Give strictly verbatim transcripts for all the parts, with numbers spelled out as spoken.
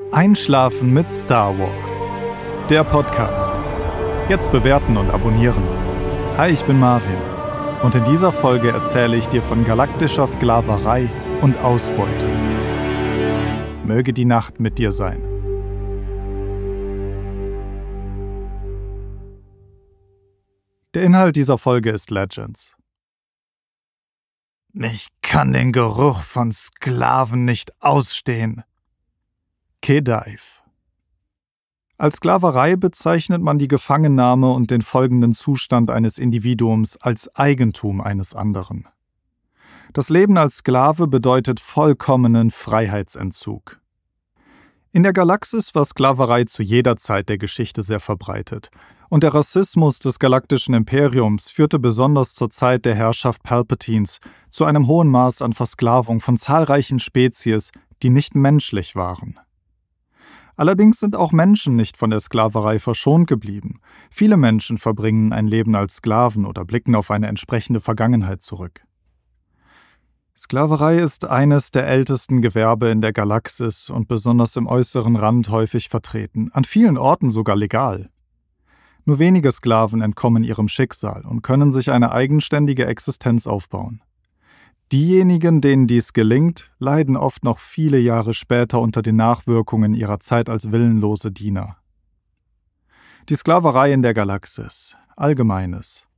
Einschlafen mit Star Wars. Der Podcast. Jetzt bewerten und abonnieren. Hi, ich bin Marvin. Und in dieser Folge erzähle ich dir von galaktischer Sklaverei und Ausbeutung. Möge die Nacht mit dir sein. Der Inhalt dieser Folge ist Legends. Ich kann den Geruch von Sklaven nicht ausstehen. Khedive. Als Sklaverei bezeichnet man die Gefangennahme und den folgenden Zustand eines Individuums als Eigentum eines anderen. Das Leben als Sklave bedeutet vollkommenen Freiheitsentzug. In der Galaxis war Sklaverei zu jeder Zeit der Geschichte sehr verbreitet, und der Rassismus des galaktischen Imperiums führte besonders zur Zeit der Herrschaft Palpatines zu einem hohen Maß an Versklavung von zahlreichen Spezies, die nicht menschlich waren. Allerdings sind auch Menschen nicht von der Sklaverei verschont geblieben. Viele Menschen verbringen ein Leben als Sklaven oder blicken auf eine entsprechende Vergangenheit zurück. Sklaverei ist eines der ältesten Gewerbe in der Galaxis und besonders im äußeren Rand häufig vertreten, an vielen Orten sogar legal. Nur wenige Sklaven entkommen ihrem Schicksal und können sich eine eigenständige Existenz aufbauen. Diejenigen, denen dies gelingt, leiden oft noch viele Jahre später unter den Nachwirkungen ihrer Zeit als willenlose Diener. Die Sklaverei in der Galaxis. Allgemeines.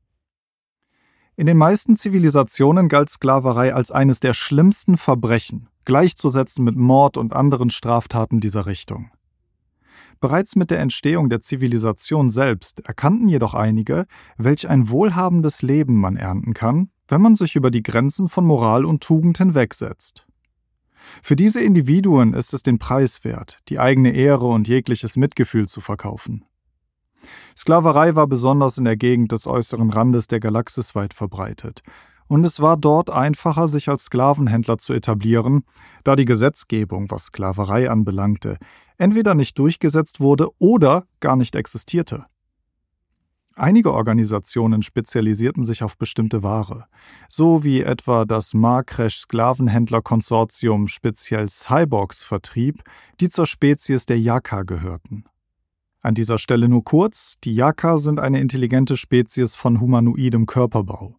In den meisten Zivilisationen galt Sklaverei als eines der schlimmsten Verbrechen, gleichzusetzen mit Mord und anderen Straftaten dieser Richtung. Bereits mit der Entstehung der Zivilisation selbst erkannten jedoch einige, welch ein wohlhabendes Leben man ernten kann, wenn man sich über die Grenzen von Moral und Tugend hinwegsetzt. Für diese Individuen ist es den Preis wert, die eigene Ehre und jegliches Mitgefühl zu verkaufen. Sklaverei war besonders in der Gegend des äußeren Randes der Galaxis weit verbreitet, und es war dort einfacher, sich als Sklavenhändler zu etablieren, da die Gesetzgebung, was Sklaverei anbelangte, entweder nicht durchgesetzt wurde oder gar nicht existierte. Einige Organisationen spezialisierten sich auf bestimmte Ware, so wie etwa das Marcresh-Sklavenhändler-Konsortium speziell Cyborgs vertrieb, die zur Spezies der Yaka gehörten. An dieser Stelle nur kurz, die Yaka sind eine intelligente Spezies von humanoidem Körperbau.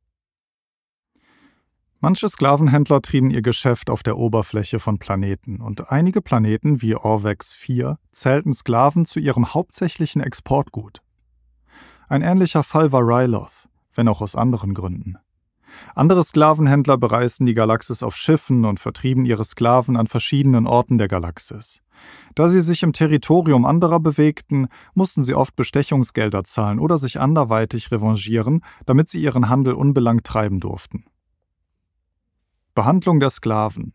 Manche Sklavenhändler trieben ihr Geschäft auf der Oberfläche von Planeten und einige Planeten wie Orvex vier zählten Sklaven zu ihrem hauptsächlichen Exportgut. Ein ähnlicher Fall war Ryloth, wenn auch aus anderen Gründen. Andere Sklavenhändler bereisten die Galaxis auf Schiffen und vertrieben ihre Sklaven an verschiedenen Orten der Galaxis. Da sie sich im Territorium anderer bewegten, mussten sie oft Bestechungsgelder zahlen oder sich anderweitig revanchieren, damit sie ihren Handel unbelangt treiben durften. Behandlung der Sklaven.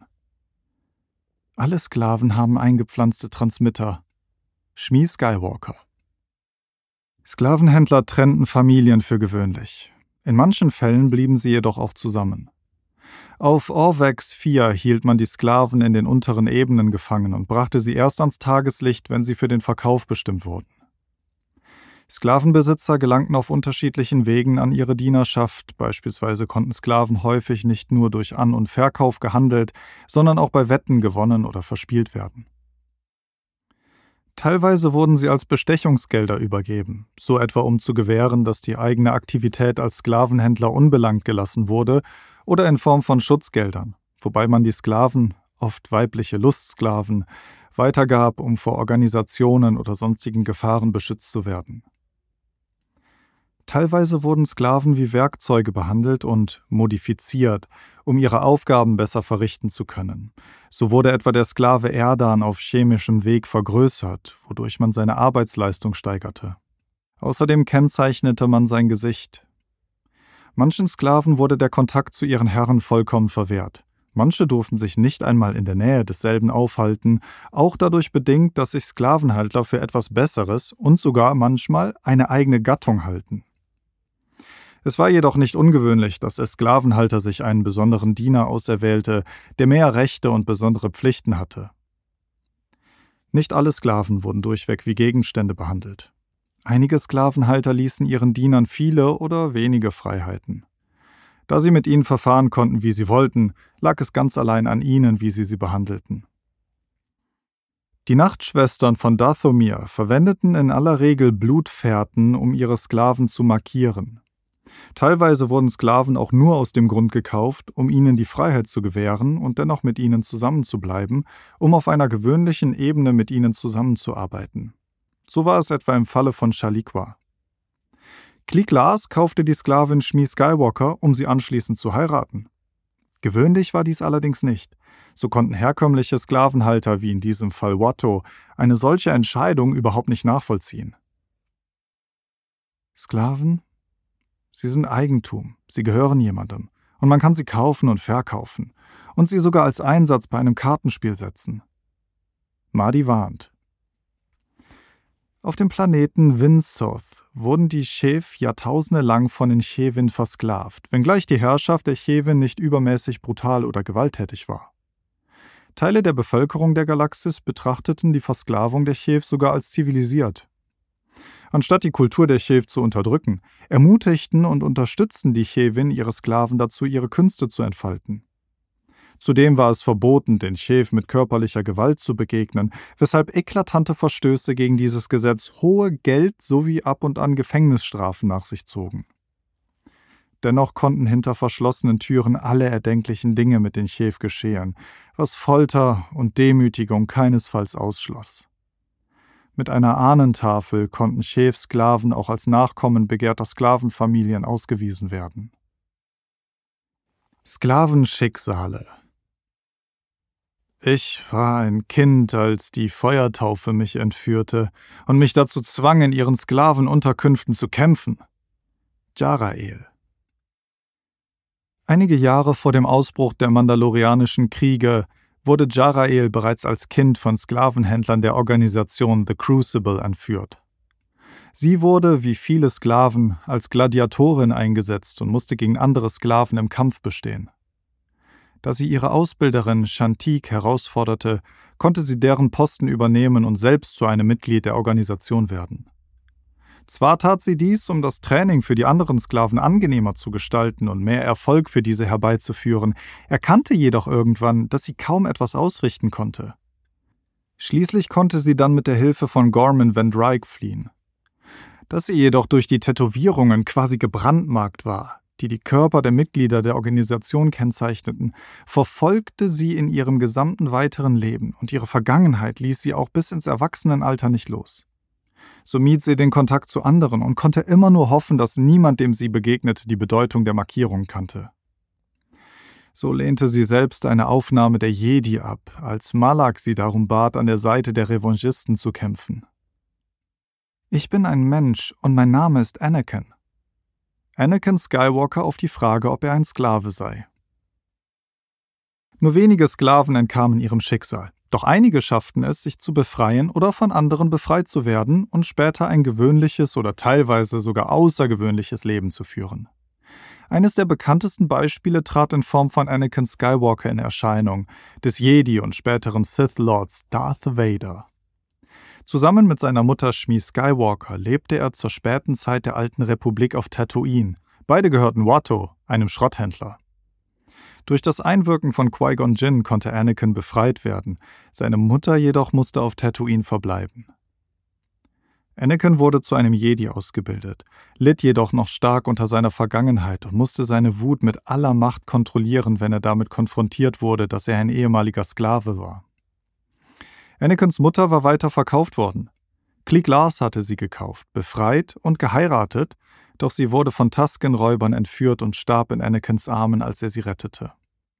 Alle Sklaven haben eingepflanzte Transmitter. Shmi Skywalker. Sklavenhändler trennten Familien für gewöhnlich. In manchen Fällen blieben sie jedoch auch zusammen. Auf Orvex vier hielt man die Sklaven in den unteren Ebenen gefangen und brachte sie erst ans Tageslicht, wenn sie für den Verkauf bestimmt wurden. Sklavenbesitzer gelangten auf unterschiedlichen Wegen an ihre Dienerschaft, beispielsweise konnten Sklaven häufig nicht nur durch An- und Verkauf gehandelt, sondern auch bei Wetten gewonnen oder verspielt werden. Teilweise wurden sie als Bestechungsgelder übergeben, so etwa um zu gewähren, dass die eigene Aktivität als Sklavenhändler unbelangt gelassen wurde, oder in Form von Schutzgeldern, wobei man die Sklaven, oft weibliche Lustsklaven, weitergab, um vor Organisationen oder sonstigen Gefahren beschützt zu werden. Teilweise wurden Sklaven wie Werkzeuge behandelt und modifiziert, um ihre Aufgaben besser verrichten zu können. So wurde etwa der Sklave Erdan auf chemischem Weg vergrößert, wodurch man seine Arbeitsleistung steigerte. Außerdem kennzeichnete man sein Gesicht. Manchen Sklaven wurde der Kontakt zu ihren Herren vollkommen verwehrt. Manche durften sich nicht einmal in der Nähe desselben aufhalten, auch dadurch bedingt, dass sich Sklavenhalter für etwas Besseres und sogar manchmal eine eigene Gattung halten. Es war jedoch nicht ungewöhnlich, dass der Sklavenhalter sich einen besonderen Diener auserwählte, der mehr Rechte und besondere Pflichten hatte. Nicht alle Sklaven wurden durchweg wie Gegenstände behandelt. Einige Sklavenhalter ließen ihren Dienern viele oder wenige Freiheiten. Da sie mit ihnen verfahren konnten, wie sie wollten, lag es ganz allein an ihnen, wie sie sie behandelten. Die Nachtschwestern von Dathomir verwendeten in aller Regel Blutfährten, um ihre Sklaven zu markieren. Teilweise wurden Sklaven auch nur aus dem Grund gekauft, um ihnen die Freiheit zu gewähren und dennoch mit ihnen zusammenzubleiben, um auf einer gewöhnlichen Ebene mit ihnen zusammenzuarbeiten. So war es etwa im Falle von Shaliqua. Cliegg Lars kaufte die Sklavin Shmi Skywalker, um sie anschließend zu heiraten. Gewöhnlich war dies allerdings nicht. So konnten herkömmliche Sklavenhalter, wie in diesem Fall Watto, eine solche Entscheidung überhaupt nicht nachvollziehen. Sklaven? Sie sind Eigentum, sie gehören jemandem, und man kann sie kaufen und verkaufen und sie sogar als Einsatz bei einem Kartenspiel setzen. Mahdi warnt. Auf dem Planeten Winsoth wurden die Sheev jahrtausendelang von den Chevin versklavt, wenngleich die Herrschaft der Chevin nicht übermäßig brutal oder gewalttätig war. Teile der Bevölkerung der Galaxis betrachteten die Versklavung der Chev sogar als zivilisiert. Anstatt die Kultur der Chev zu unterdrücken, ermutigten und unterstützten die Chevin ihre Sklaven dazu, ihre Künste zu entfalten. Zudem war es verboten, den Chev mit körperlicher Gewalt zu begegnen, weshalb eklatante Verstöße gegen dieses Gesetz hohe Geld- sowie ab und an Gefängnisstrafen nach sich zogen. Dennoch konnten hinter verschlossenen Türen alle erdenklichen Dinge mit den Chev geschehen, was Folter und Demütigung keinesfalls ausschloss. Mit einer Ahnentafel konnten Chev-Sklaven auch als Nachkommen begehrter Sklavenfamilien ausgewiesen werden. Sklavenschicksale. Ich war ein Kind, als die Feuertaufe mich entführte und mich dazu zwang, in ihren Sklavenunterkünften zu kämpfen. Jarael. Einige Jahre vor dem Ausbruch der Mandalorianischen Kriege wurde Jarael bereits als Kind von Sklavenhändlern der Organisation The Crucible entführt. Sie wurde, wie viele Sklaven, als Gladiatorin eingesetzt und musste gegen andere Sklaven im Kampf bestehen. Da sie ihre Ausbilderin Shantique herausforderte, konnte sie deren Posten übernehmen und selbst zu einem Mitglied der Organisation werden. Zwar tat sie dies, um das Training für die anderen Sklaven angenehmer zu gestalten und mehr Erfolg für diese herbeizuführen, erkannte jedoch irgendwann, dass sie kaum etwas ausrichten konnte. Schließlich konnte sie dann mit der Hilfe von Gorman Van Dryke fliehen. Dass sie jedoch durch die Tätowierungen quasi gebrandmarkt war, die die Körper der Mitglieder der Organisation kennzeichneten, verfolgte sie in ihrem gesamten weiteren Leben und ihre Vergangenheit ließ sie auch bis ins Erwachsenenalter nicht los. So mied sie den Kontakt zu anderen und konnte immer nur hoffen, dass niemand, dem sie begegnete, die Bedeutung der Markierung kannte. So lehnte sie selbst eine Aufnahme der Jedi ab, als Malak sie darum bat, an der Seite der Revanchisten zu kämpfen. »Ich bin ein Mensch und mein Name ist Anakin.« Anakin Skywalker auf die Frage, ob er ein Sklave sei. Nur wenige Sklaven entkamen ihrem Schicksal. Doch einige schafften es, sich zu befreien oder von anderen befreit zu werden und später ein gewöhnliches oder teilweise sogar außergewöhnliches Leben zu führen. Eines der bekanntesten Beispiele trat in Form von Anakin Skywalker in Erscheinung, des Jedi und späteren Sith Lords Darth Vader. Zusammen mit seiner Mutter Shmi Skywalker lebte er zur späten Zeit der Alten Republik auf Tatooine. Beide gehörten Watto, einem Schrotthändler. Durch das Einwirken von Qui-Gon Jinn konnte Anakin befreit werden, seine Mutter jedoch musste auf Tatooine verbleiben. Anakin wurde zu einem Jedi ausgebildet, litt jedoch noch stark unter seiner Vergangenheit und musste seine Wut mit aller Macht kontrollieren, wenn er damit konfrontiert wurde, dass er ein ehemaliger Sklave war. Anakins Mutter war weiter verkauft worden. Cliegg Lars hatte sie gekauft, befreit und geheiratet, doch sie wurde von Tusken-Räubern entführt und starb in Anakins Armen, als er sie rettete.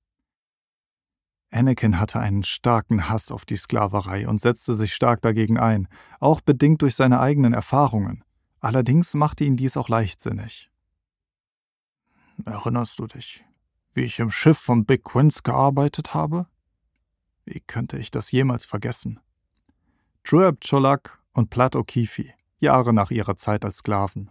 Anakin hatte einen starken Hass auf die Sklaverei und setzte sich stark dagegen ein, auch bedingt durch seine eigenen Erfahrungen. Allerdings machte ihn dies auch leichtsinnig. »Erinnerst du dich, wie ich im Schiff von Big Quince gearbeitet habe? Wie könnte ich das jemals vergessen?« Truab Cholak und Plat O'Keefe, Jahre nach ihrer Zeit als Sklaven.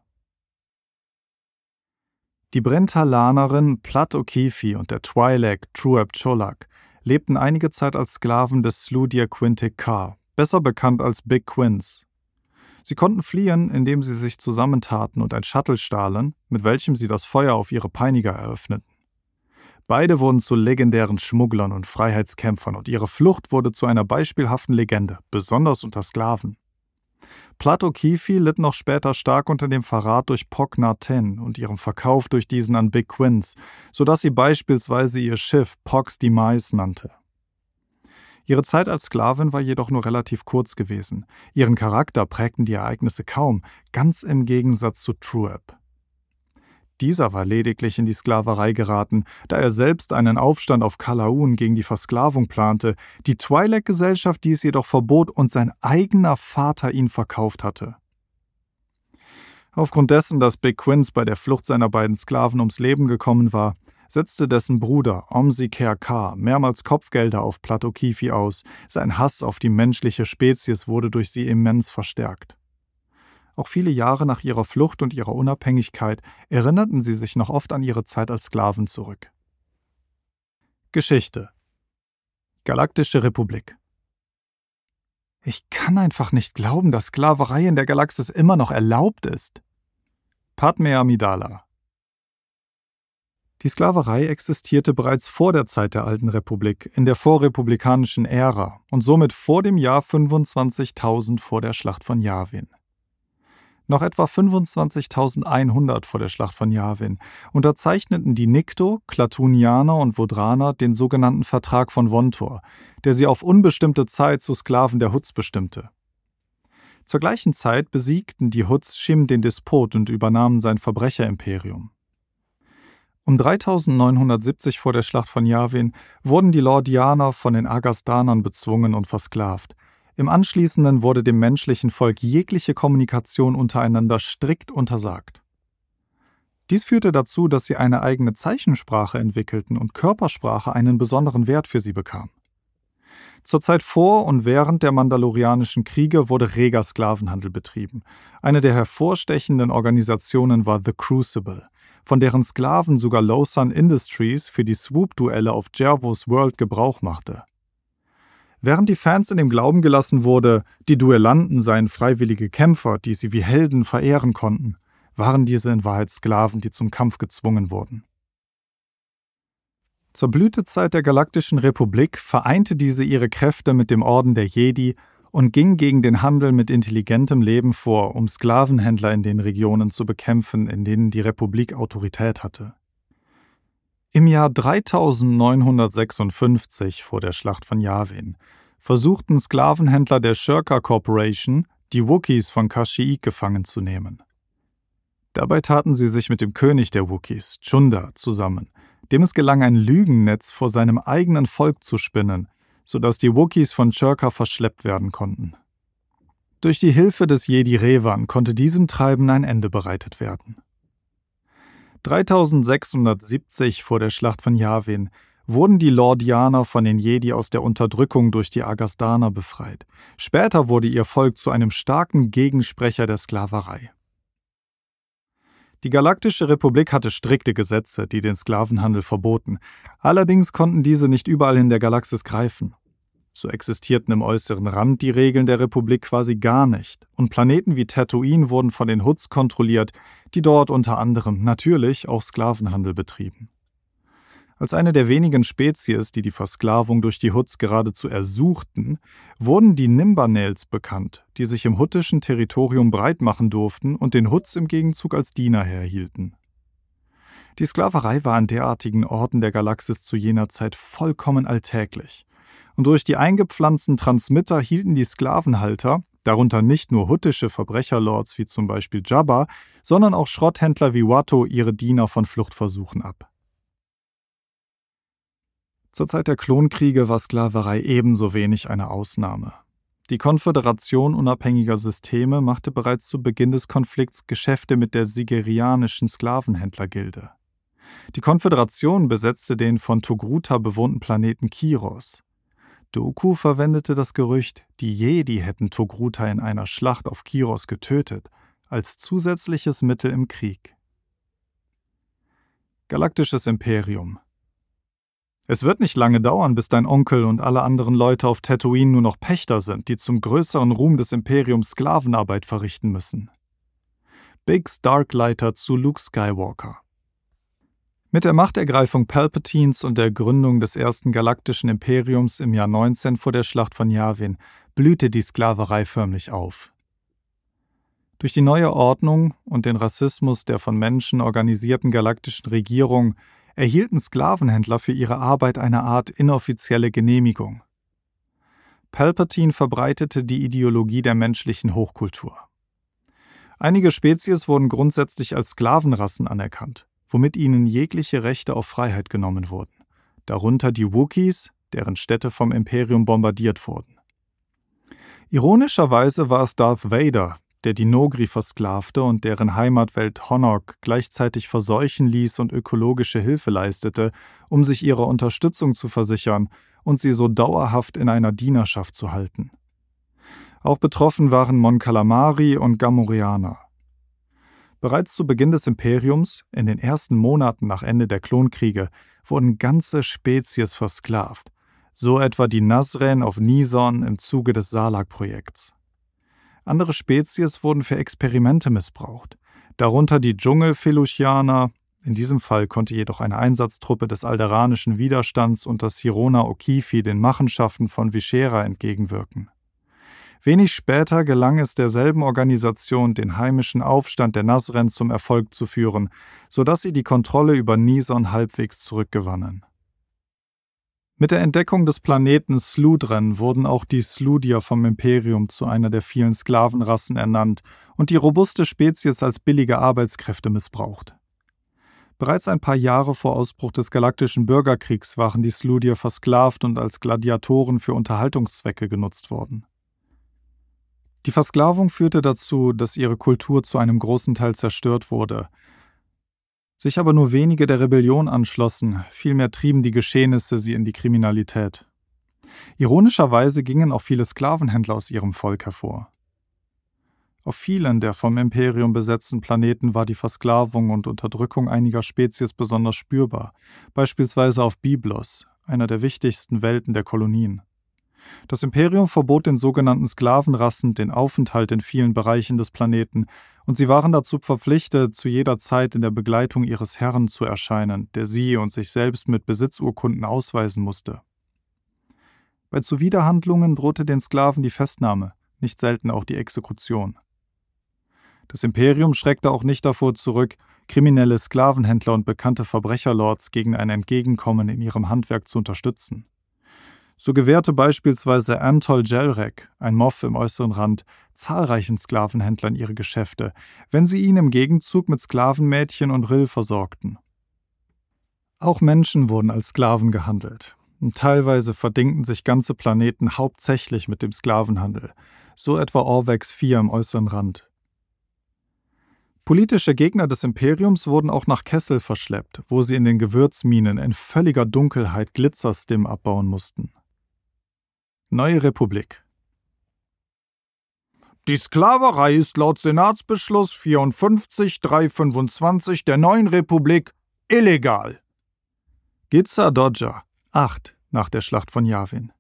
Die Brentalanerin Plat O'Keefe und der Twi'lek Truab Cholak lebten einige Zeit als Sklaven des Sludir Quintic Car, besser bekannt als Big Quince. Sie konnten fliehen, indem sie sich zusammentaten und ein Shuttle stahlen, mit welchem sie das Feuer auf ihre Peiniger eröffneten. Beide wurden zu legendären Schmugglern und Freiheitskämpfern und ihre Flucht wurde zu einer beispielhaften Legende, besonders unter Sklaven. Platt O'Keefe litt noch später stark unter dem Verrat durch Poc Na Ten und ihrem Verkauf durch diesen an Big Quince, sodass sie beispielsweise ihr Schiff Poc's Demise nannte. Ihre Zeit als Sklavin war jedoch nur relativ kurz gewesen. Ihren Charakter prägten die Ereignisse kaum, ganz im Gegensatz zu Truab. Dieser war lediglich in die Sklaverei geraten, da er selbst einen Aufstand auf Kalaun gegen die Versklavung plante, die Twi'lek-Gesellschaft dies jedoch verbot und sein eigener Vater ihn verkauft hatte. Aufgrund dessen, dass Big Quince bei der Flucht seiner beiden Sklaven ums Leben gekommen war, setzte dessen Bruder Omsi Ker Ka mehrmals Kopfgelder auf Platt O'Keefe aus, sein Hass auf die menschliche Spezies wurde durch sie immens verstärkt. Auch viele Jahre nach ihrer Flucht und ihrer Unabhängigkeit erinnerten sie sich noch oft an ihre Zeit als Sklaven zurück. Geschichte: Galaktische Republik. Ich kann einfach nicht glauben, dass Sklaverei in der Galaxis immer noch erlaubt ist. Padmé Amidala. Die Sklaverei existierte bereits vor der Zeit der Alten Republik, in der vorrepublikanischen Ära und somit vor dem Jahr fünfundzwanzigtausend vor der Schlacht von Yavin. Noch etwa fünfundzwanzigtausendeinhundert vor der Schlacht von Yavin unterzeichneten die Nikto, Klatunianer und Vodraner den sogenannten Vertrag von Vontor, der sie auf unbestimmte Zeit zu Sklaven der Hutts bestimmte. Zur gleichen Zeit besiegten die Hutts Shim den Despot und übernahmen sein Verbrecherimperium. Um dreitausendneunhundertsiebzig vor der Schlacht von Yavin wurden die Lordianer von den Agasdanern bezwungen und versklavt. Im Anschließenden wurde dem menschlichen Volk jegliche Kommunikation untereinander strikt untersagt. Dies führte dazu, dass sie eine eigene Zeichensprache entwickelten und Körpersprache einen besonderen Wert für sie bekam. Zur Zeit vor und während der Mandalorianischen Kriege wurde reger Sklavenhandel betrieben. Eine der hervorstechenden Organisationen war The Crucible, von deren Sklaven sogar Lowsun Industries für die Swoop-Duelle auf Jervos World Gebrauch machte. Während die Fans in dem Glauben gelassen wurde, die Duellanten seien freiwillige Kämpfer, die sie wie Helden verehren konnten, waren diese in Wahrheit Sklaven, die zum Kampf gezwungen wurden. Zur Blütezeit der Galaktischen Republik vereinte diese ihre Kräfte mit dem Orden der Jedi und ging gegen den Handel mit intelligentem Leben vor, um Sklavenhändler in den Regionen zu bekämpfen, in denen die Republik Autorität hatte. Im Jahr dreitausendneunhundertsechsundfünfzig vor der Schlacht von Yavin versuchten Sklavenhändler der Shirka Corporation, die Wookiees von Kashyyyk gefangen zu nehmen. Dabei taten sie sich mit dem König der Wookiees, Chunder, zusammen, dem es gelang, ein Lügennetz vor seinem eigenen Volk zu spinnen, sodass die Wookiees von Shirka verschleppt werden konnten. Durch die Hilfe des Jedi Revan konnte diesem Treiben ein Ende bereitet werden. dreitausendsechshundertsiebzig vor der Schlacht von Yavin wurden die Lordianer von den Jedi aus der Unterdrückung durch die Agasdaner befreit. Später wurde ihr Volk zu einem starken Gegensprecher der Sklaverei. Die Galaktische Republik hatte strikte Gesetze, die den Sklavenhandel verboten. Allerdings konnten diese nicht überall in der Galaxis greifen. So existierten im äußeren Rand die Regeln der Republik quasi gar nicht, und Planeten wie Tatooine wurden von den Hutts kontrolliert, die dort unter anderem natürlich auch Sklavenhandel betrieben. Als eine der wenigen Spezies, die die Versklavung durch die Hutts geradezu ersuchten, wurden die Nimbanels bekannt, die sich im huttischen Territorium breit machen durften und den Hutts im Gegenzug als Diener herhielten. Die Sklaverei war an derartigen Orten der Galaxis zu jener Zeit vollkommen alltäglich. Und durch die eingepflanzten Transmitter hielten die Sklavenhalter, darunter nicht nur huttische Verbrecherlords wie zum Beispiel Jabba, sondern auch Schrotthändler wie Watto ihre Diener von Fluchtversuchen ab. Zur Zeit der Klonkriege war Sklaverei ebenso wenig eine Ausnahme. Die Konföderation unabhängiger Systeme machte bereits zu Beginn des Konflikts Geschäfte mit der sigerianischen Sklavenhändlergilde. Die Konföderation besetzte den von Togruta bewohnten Planeten Kiros. Dooku verwendete das Gerücht, die Jedi hätten Togruta in einer Schlacht auf Kiros getötet, als zusätzliches Mittel im Krieg. Galaktisches Imperium. Es wird nicht lange dauern, bis dein Onkel und alle anderen Leute auf Tatooine nur noch Pächter sind, die zum größeren Ruhm des Imperiums Sklavenarbeit verrichten müssen. Biggs Darklighter zu Luke Skywalker. Mit der Machtergreifung Palpatines und der Gründung des ersten galaktischen Imperiums im Jahr neunzehn vor der Schlacht von Yavin blühte die Sklaverei förmlich auf. Durch die neue Ordnung und den Rassismus der von Menschen organisierten galaktischen Regierung erhielten Sklavenhändler für ihre Arbeit eine Art inoffizielle Genehmigung. Palpatine verbreitete die Ideologie der menschlichen Hochkultur. Einige Spezies wurden grundsätzlich als Sklavenrassen anerkannt, womit ihnen jegliche Rechte auf Freiheit genommen wurden, darunter die Wookiees, deren Städte vom Imperium bombardiert wurden. Ironischerweise war es Darth Vader, der die Noghri versklavte und deren Heimatwelt Honok gleichzeitig verseuchen ließ und ökologische Hilfe leistete, um sich ihrer Unterstützung zu versichern und sie so dauerhaft in einer Dienerschaft zu halten. Auch betroffen waren Mon Calamari und Gamorreaner. Bereits zu Beginn des Imperiums, in den ersten Monaten nach Ende der Klonkriege, wurden ganze Spezies versklavt, so etwa die Nazren auf Nizon im Zuge des Sarlacc-Projekts. Andere Spezies wurden für Experimente missbraucht, darunter die Dschungelfeluchianer. In diesem Fall konnte jedoch eine Einsatztruppe des alderanischen Widerstands unter Sirona O'Keefe den Machenschaften von Viscera entgegenwirken. Wenig später gelang es derselben Organisation, den heimischen Aufstand der Nazren zum Erfolg zu führen, sodass sie die Kontrolle über Nizon halbwegs zurückgewannen. Mit der Entdeckung des Planeten Sludren wurden auch die Sludier vom Imperium zu einer der vielen Sklavenrassen ernannt und die robuste Spezies als billige Arbeitskräfte missbraucht. Bereits ein paar Jahre vor Ausbruch des Galaktischen Bürgerkriegs waren die Sludier versklavt und als Gladiatoren für Unterhaltungszwecke genutzt worden. Die Versklavung führte dazu, dass ihre Kultur zu einem großen Teil zerstört wurde. Sich aber nur wenige der Rebellion anschlossen, vielmehr trieben die Geschehnisse sie in die Kriminalität. Ironischerweise gingen auch viele Sklavenhändler aus ihrem Volk hervor. Auf vielen der vom Imperium besetzten Planeten war die Versklavung und Unterdrückung einiger Spezies besonders spürbar, beispielsweise auf Byblos, einer der wichtigsten Welten der Kolonien. Das Imperium verbot den sogenannten Sklavenrassen den Aufenthalt in vielen Bereichen des Planeten, und sie waren dazu verpflichtet, zu jeder Zeit in der Begleitung ihres Herren zu erscheinen, der sie und sich selbst mit Besitzurkunden ausweisen musste. Bei Zuwiderhandlungen drohte den Sklaven die Festnahme, nicht selten auch die Exekution. Das Imperium schreckte auch nicht davor zurück, kriminelle Sklavenhändler und bekannte Verbrecherlords gegen ein Entgegenkommen in ihrem Handwerk zu unterstützen. So gewährte beispielsweise Antol Jelrek, ein Moff im äußeren Rand, zahlreichen Sklavenhändlern ihre Geschäfte, wenn sie ihn im Gegenzug mit Sklavenmädchen und Rill versorgten. Auch Menschen wurden als Sklaven gehandelt. Und teilweise verdingten sich ganze Planeten hauptsächlich mit dem Sklavenhandel, so etwa Orvex vier im äußeren Rand. Politische Gegner des Imperiums wurden auch nach Kessel verschleppt, wo sie in den Gewürzminen in völliger Dunkelheit Glitzerstim abbauen mussten. Neue Republik. Die Sklaverei ist laut Senatsbeschluss vierundfünfzig dreihundertfünfundzwanzig der neuen Republik illegal. Gitza Dodger, acht nach der Schlacht von Yavin.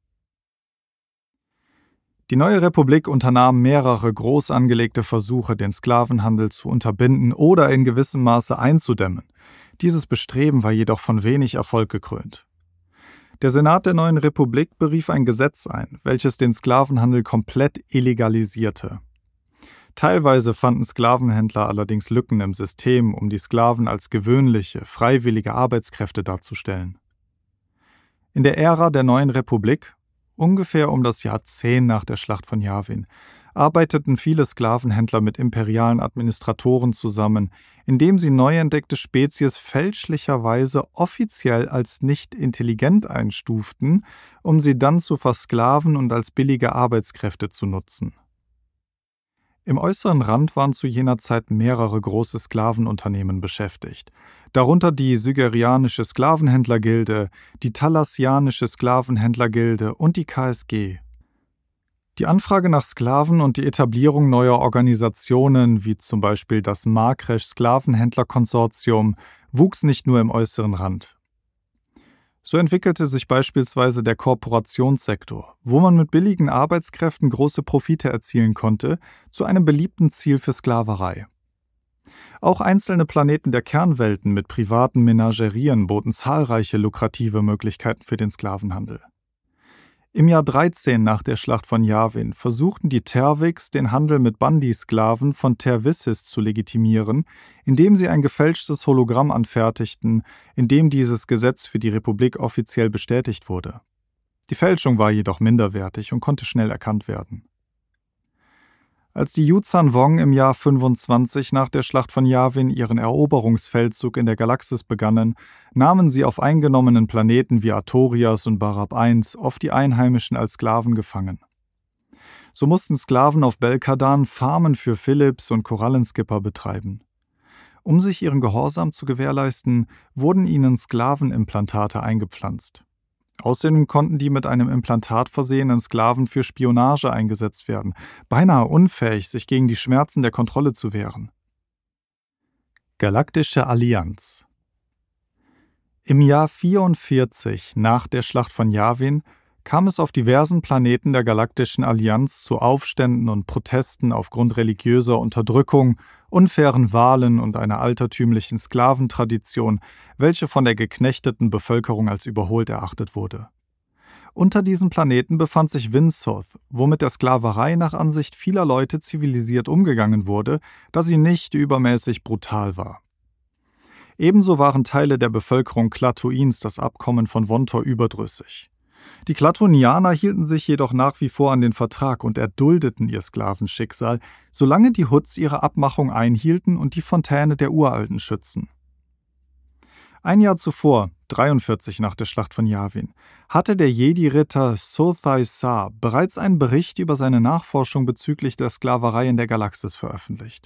Die neue Republik unternahm mehrere groß angelegte Versuche, den Sklavenhandel zu unterbinden oder in gewissem Maße einzudämmen. Dieses Bestreben war jedoch von wenig Erfolg gekrönt. Der Senat der neuen Republik berief ein Gesetz ein, welches den Sklavenhandel komplett illegalisierte. Teilweise fanden Sklavenhändler allerdings Lücken im System, um die Sklaven als gewöhnliche, freiwillige Arbeitskräfte darzustellen. In der Ära der neuen Republik, ungefähr um das Jahr zehn nach der Schlacht von Yavin, arbeiteten viele Sklavenhändler mit imperialen Administratoren zusammen, indem sie neu entdeckte Spezies fälschlicherweise offiziell als nicht intelligent einstuften, um sie dann zu versklaven und als billige Arbeitskräfte zu nutzen. Im äußeren Rand waren zu jener Zeit mehrere große Sklavenunternehmen beschäftigt, darunter die Sygerianische Sklavenhändlergilde, die Thalassianische Sklavenhändlergilde und die K S G. Die Anfrage nach Sklaven und die Etablierung neuer Organisationen, wie zum Beispiel das Markresch Sklavenhändlerkonsortium, wuchs nicht nur im äußeren Rand. So entwickelte sich beispielsweise der Korporationssektor, wo man mit billigen Arbeitskräften große Profite erzielen konnte, zu einem beliebten Ziel für Sklaverei. Auch einzelne Planeten der Kernwelten mit privaten Menagerien boten zahlreiche lukrative Möglichkeiten für den Sklavenhandel. Im Jahr dreizehn nach der Schlacht von Yavin versuchten die Terviks, den Handel mit Bandi-Sklaven von Tervissis zu legitimieren, indem sie ein gefälschtes Hologramm anfertigten, in dem dieses Gesetz für die Republik offiziell bestätigt wurde. Die Fälschung war jedoch minderwertig und konnte schnell erkannt werden. Als die Yuuzhan Vong im Jahr fünfundzwanzig nach der Schlacht von Yavin ihren Eroberungsfeldzug in der Galaxis begannen, nahmen sie auf eingenommenen Planeten wie Artorias und Barab eins oft die Einheimischen als Sklaven gefangen. So mussten Sklaven auf Belkadan Farmen für Phillips und Korallenskipper betreiben. Um sich ihren Gehorsam zu gewährleisten, wurden ihnen Sklavenimplantate eingepflanzt. Außerdem konnten die mit einem Implantat versehenen Sklaven für Spionage eingesetzt werden, beinahe unfähig, sich gegen die Schmerzen der Kontrolle zu wehren. Galaktische Allianz. Im Jahr vierundvierzig nach der Schlacht von Yavin kam es auf diversen Planeten der Galaktischen Allianz zu Aufständen und Protesten aufgrund religiöser Unterdrückung, unfairen Wahlen und einer altertümlichen Sklaventradition, welche von der geknechteten Bevölkerung als überholt erachtet wurde. Unter diesen Planeten befand sich Winsoth, wo mit der Sklaverei nach Ansicht vieler Leute zivilisiert umgegangen wurde, da sie nicht übermäßig brutal war. Ebenso waren Teile der Bevölkerung Klaatuins das Abkommen von Vontor überdrüssig. Die Klaatonianer hielten sich jedoch nach wie vor an den Vertrag und erduldeten ihr Sklavenschicksal, solange die Hutts ihre Abmachung einhielten und die Fontäne der Uralten schützen. Ein Jahr zuvor, dreiundvierzig nach der Schlacht von Yavin, hatte der Jedi-Ritter Sothai Sar bereits einen Bericht über seine Nachforschung bezüglich der Sklaverei in der Galaxis veröffentlicht.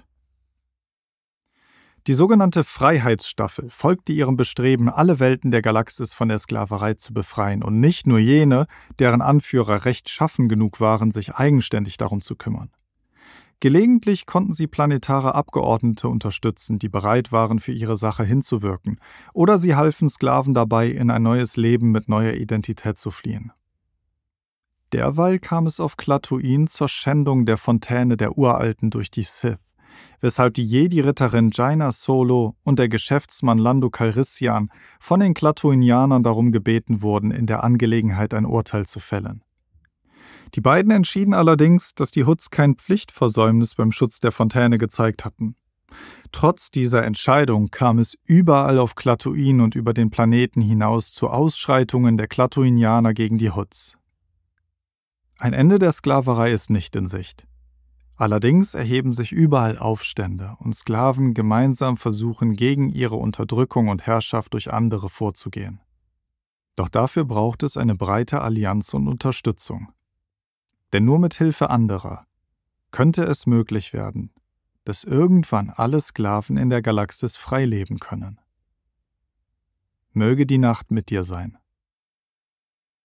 Die sogenannte Freiheitsstaffel folgte ihrem Bestreben, alle Welten der Galaxis von der Sklaverei zu befreien und nicht nur jene, deren Anführer rechtschaffen genug waren, sich eigenständig darum zu kümmern. Gelegentlich konnten sie planetare Abgeordnete unterstützen, die bereit waren, für ihre Sache hinzuwirken, oder sie halfen Sklaven dabei, in ein neues Leben mit neuer Identität zu fliehen. Derweil kam es auf Klaatuin zur Schändung der Fontäne der Uralten durch die Sith, weshalb die Jedi-Ritterin Jaina Solo und der Geschäftsmann Lando Calrissian von den Klaatuinianern darum gebeten wurden, in der Angelegenheit ein Urteil zu fällen. Die beiden entschieden allerdings, dass die Hutts kein Pflichtversäumnis beim Schutz der Fontäne gezeigt hatten. Trotz dieser Entscheidung kam es überall auf Klaatuin und über den Planeten hinaus zu Ausschreitungen der Klaatuinianer gegen die Hutts. Ein Ende der Sklaverei ist nicht in Sicht. Allerdings erheben sich überall Aufstände und Sklaven gemeinsam versuchen, gegen ihre Unterdrückung und Herrschaft durch andere vorzugehen. Doch dafür braucht es eine breite Allianz und Unterstützung. Denn nur mit Hilfe anderer könnte es möglich werden, dass irgendwann alle Sklaven in der Galaxis frei leben können. Möge die Nacht mit dir sein.